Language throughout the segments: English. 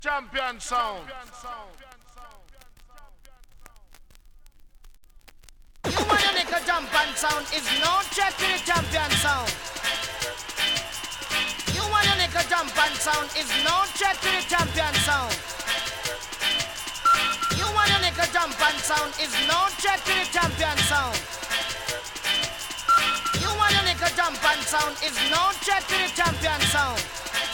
Champion sound. You want to make a jump and sound is no check to the champion sound. You want to make a jump and sound is no check to the champion sound. You want to make a jump and sound is no check to the champion sound. You want to make a jump and sound is no check to the champion sound.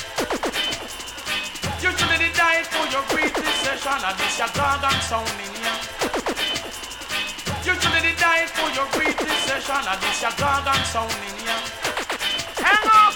Usually the die for your greatest session and this your gargan sound in here. Usually the die for your greatest session and this your gargan sound in here. Hang on!